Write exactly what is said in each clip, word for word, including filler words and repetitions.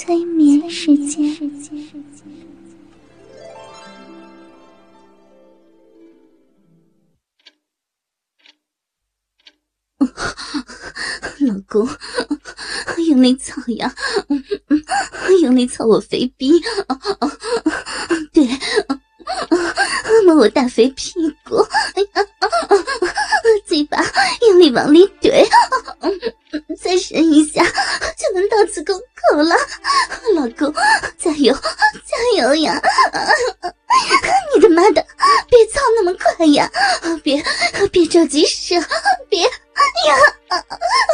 催眠时间。老公，用力操呀，用力操我肥逼，对，摸我大肥屁股，嘴巴用力往里怼，再深一下就能到子宫口了。老公，加油加油呀！你的妈的，别操那么快呀，别别着急射，别呀！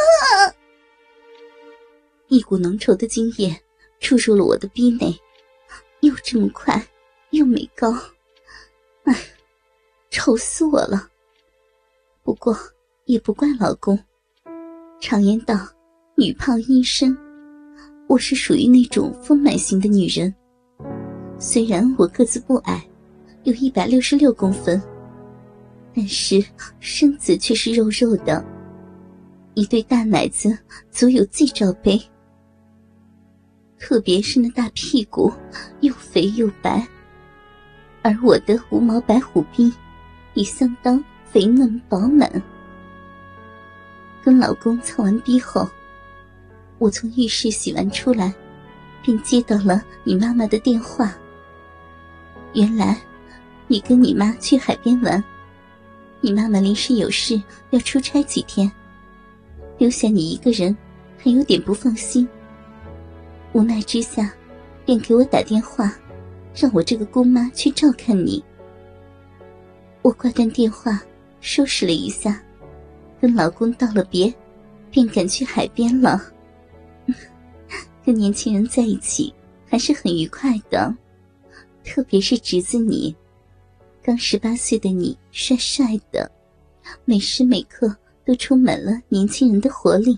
一股浓稠的精液注入了我的逼内，又这么快又没高，哎，臭死我了。不过也不怪老公，常言道女胖阴深，我是属于那种丰满型的女人。虽然我个子不矮，有一百六十六公分，但是身子却是肉肉的，一对大奶子足有 G 罩杯。特别是那大屁股又肥又白，而我的无毛白虎逼也相当肥嫩饱满。跟老公操完逼后，我从浴室洗完出来，便接到了你妈妈的电话。原来你跟你妈去海边玩，你妈妈临时有事要出差几天，留下你一个人还有点不放心，无奈之下便给我打电话，让我这个姑妈去照看你。我挂断电话，收拾了一下，跟老公道了别，便赶去海边了。跟年轻人在一起还是很愉快的，特别是侄子你，刚十八岁的你帅帅的，每时每刻都充满了年轻人的活力。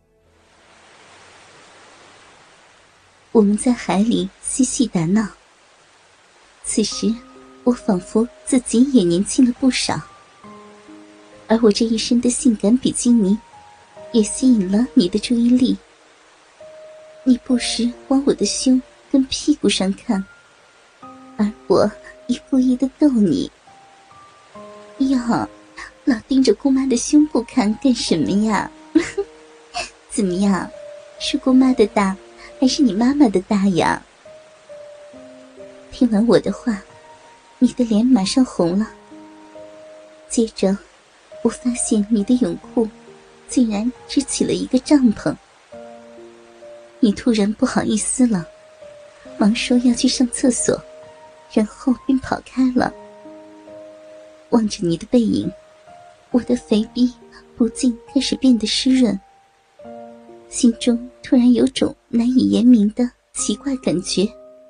我们在海里嬉戏打闹，此时我仿佛自己也年轻了不少，而我这一身的性感比基尼也吸引了你的注意力。你不时往我的胸跟屁股上看，而我也故意的逗你。哟，老盯着姑妈的胸部看干什么呀？怎么样，是姑妈的大还是你妈妈的大呀？听完我的话，你的脸马上红了。接着我发现你的泳裤竟然支起了一个帐篷。你突然不好意思了，忙说要去上厕所，然后便跑开了。望着你的背影，我的肥逼不禁开始变得湿润，心中突然有种难以言明的奇怪感觉。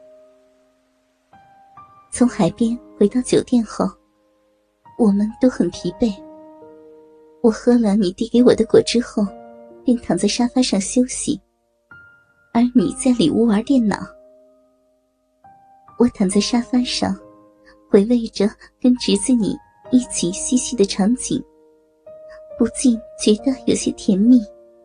从海边回到酒店后，我们都很疲惫。我喝了你递给我的果汁后，便躺在沙发上休息，而你在里屋玩电脑。我躺在沙发上，回味着跟侄子你一起嬉戏的场景，不禁觉得有些甜蜜。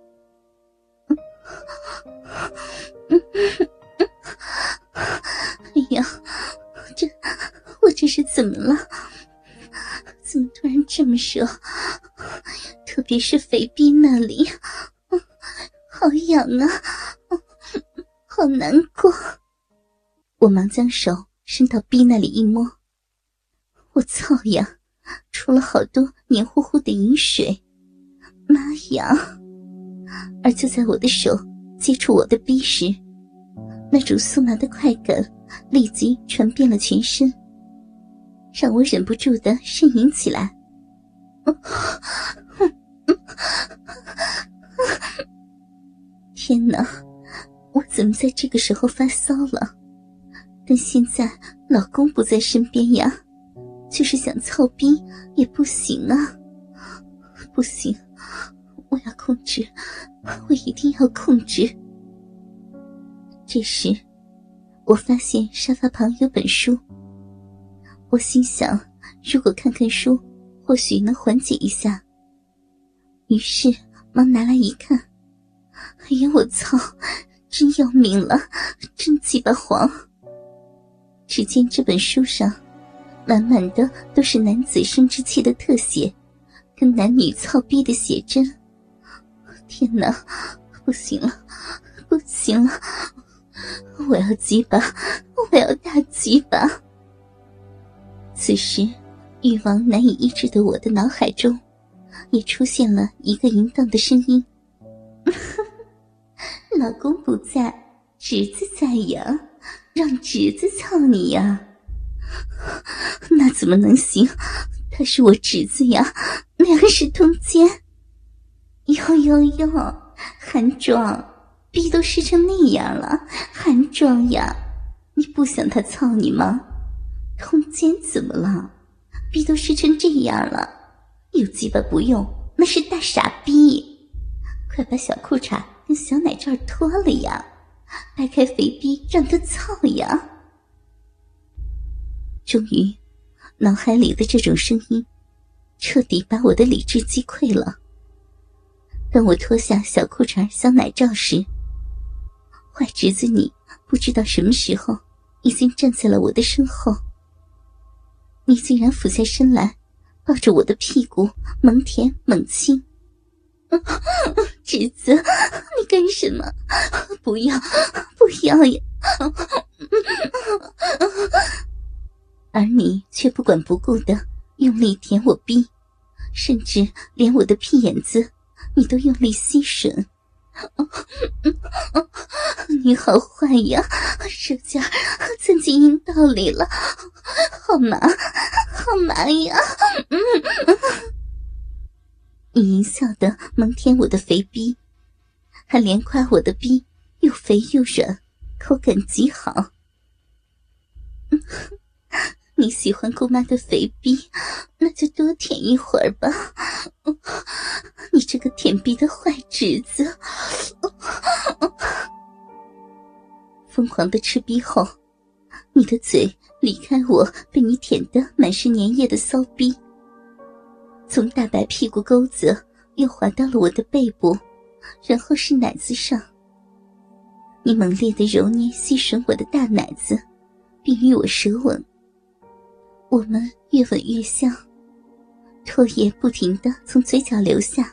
哎呀，这我这是怎么了？怎么突然这么热？特别是肥逼那里，好痒啊，好难过。我忙将手伸到逼那里一摸，我操呀，出了好多黏糊糊的饮水，妈呀！而就在我的手接触我的逼时，那种酥麻的快感立即传遍了全身，让我忍不住地呻吟起来。天哪，我怎么在这个时候发骚了？但现在老公不在身边呀，就是想操逼也不行啊！不行，我要控制，我一定要控制。这时我发现沙发旁有本书，我心想如果看看书或许能缓解一下，于是忙拿来一看，哎呀我操， 真要命了，真鸡巴黄。只见这本书上满满的都是男子生殖器的特写跟男女操逼的写真。天哪，不行了不行了，我要鸡巴，我要大鸡巴。此时欲望难以抑制的我的脑海中也出现了一个淫荡的声音。老公不在，侄子在呀，让侄子操你呀。那怎么能行，他是我侄子呀，两是通奸。哟哟哟，韩壮，逼都湿成那样了，韩壮呀，你不想他操你吗？通奸怎么了？逼都湿成这样了，有鸡巴不用，那是大傻逼。快把小裤衩跟小奶罩脱了呀，掰开肥逼让他操呀。终于，脑海里的这种声音彻底把我的理智击溃了。当我脱下小裤衩小奶罩时，坏侄子你不知道什么时候已经站在了我的身后。你竟然俯下身来抱着我的屁股猛舔猛亲。侄子，你干什么？不要不要呀。而你却不管不顾地用力舔我逼，甚至连我的屁眼子你都用力吸吮。你好坏呀，手劲钻进阴道里了，好麻好麻呀。你淫笑地猛舔我的肥逼，还连夸我的逼又肥又软，口感极好。你喜欢姑妈的肥逼，那就多舔一会儿吧。你这个舔逼的坏侄子。疯狂的吃逼后，你的嘴离开我被你舔得满是粘液的骚逼，从大白屁股沟子又滑到了我的背部，然后是奶子上。你猛烈地揉捏吸吮我的大奶子，并与我舌吻。我们越吻越香，唾液不停地从嘴角流下。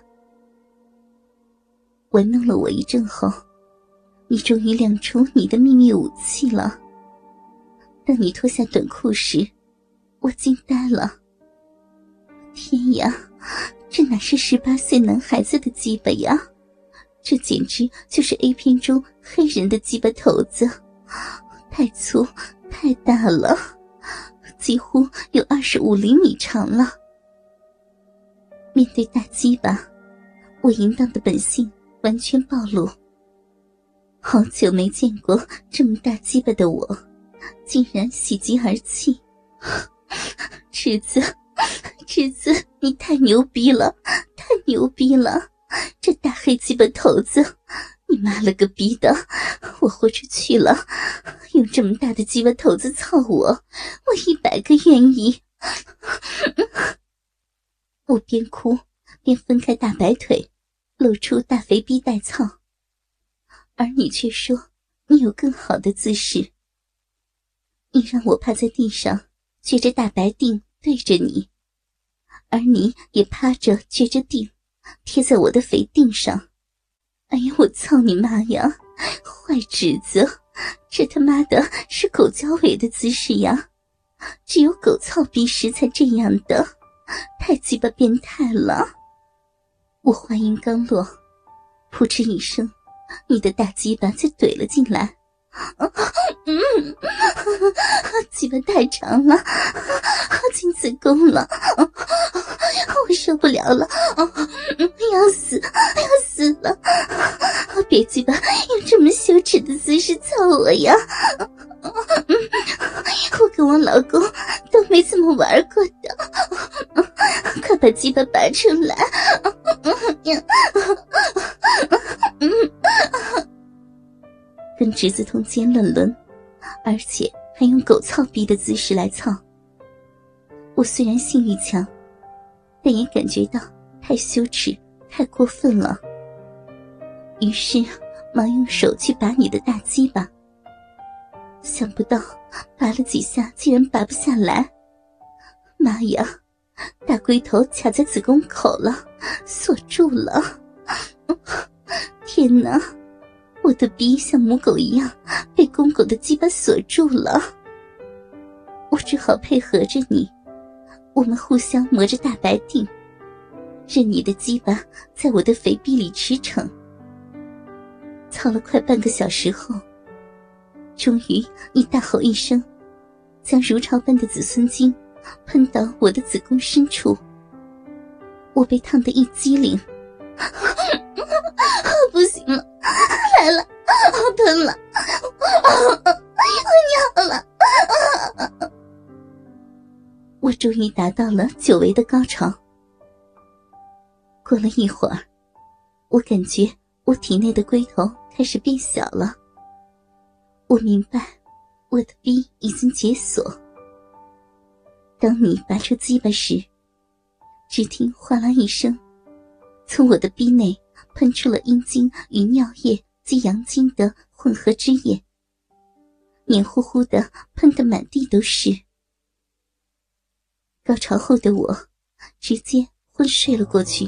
玩弄了我一阵后，你终于亮出你的秘密武器了。当你脱下短裤时，我惊呆了。天呀，这哪是十八岁男孩子的鸡巴呀，这简直就是 A 片中黑人的鸡巴头子，太粗太大了，几乎有二十五厘米长了。面对大鸡巴，我淫荡的本性完全暴露。好久没见过这么大鸡巴的我，竟然喜极而泣。侄子侄子，你太牛逼了，太牛逼了，这大黑鸡巴头子，你妈了个逼的，我豁出去了，用这么大的鸡巴头子操我，我一百个愿意。我边哭边分开大白腿，露出大肥逼带操，而你却说你有更好的姿势。你让我趴在地上，撅着大白腚对着你，而你也趴着撅着腚贴在我的肥腚上。哎呀，我操你妈呀，坏侄子，这他妈的是狗交尾的姿势呀，只有狗操逼时才这样的，太鸡巴变态了。我话音刚落，扑哧一声，你的大鸡巴就怼了进来。嗯，鸡巴太长了，进子宫了，我受不了了，要死要死了，别鸡巴用这么羞耻的姿势操我呀，我跟我老公都没怎么玩过的，快把鸡巴拔出来。跟侄子通奸乱伦，而且还用狗操逼的姿势来操。我虽然性欲强，但也感觉到太羞耻太过分了。于是忙用手去拔你的大鸡巴，想不到拔了几下竟然拔不下来。妈呀，大龟头卡在子宫口了，锁住了。天哪，我的逼像母狗一样被公狗的鸡巴锁住了。我只好配合着你，我们互相磨着大白腚，任你的鸡巴在我的肥逼里驰骋。操了快半个小时后，终于你大吼一声，将如潮般的子孙精喷到我的子宫深处。我被烫得一激灵，不行了，来了，喷了，我尿了。我终于达到了久违的高潮。过了一会儿，我感觉我体内的龟头开始变小了。我明白我的逼已经解锁。当你拔出鸡巴时，只听哗啦一声，从我的逼内喷出了阴茎与尿液及阳精的混合汁液，黏糊糊的喷得满地都是。高潮后的我直接昏睡了过去。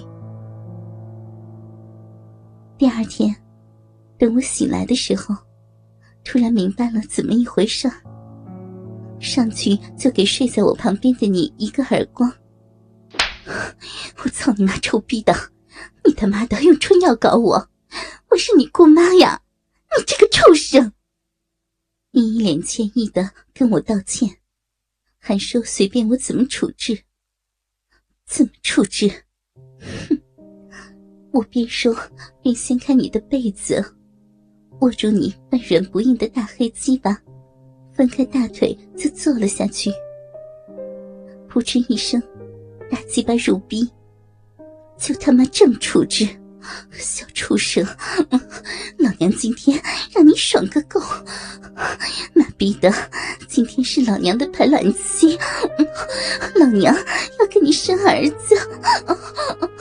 第二天，等我醒来的时候，突然明白了怎么一回事儿，上去就给睡在我旁边的你一个耳光。我操你妈臭逼的，你他妈的用春药搞我，我是你姑妈呀，你这个畜生。你一脸歉意的跟我道歉，还说随便我怎么处置。怎么处置？哼！我边说边掀开你的被子，握住你半软不硬的大黑鸡巴，分开大腿就坐了下去。扑哧一声，大鸡巴入逼，就他妈这么处置，小畜生！老娘今天让你爽个够！妈逼的，今天是老娘的排卵期，老娘要给你生儿子！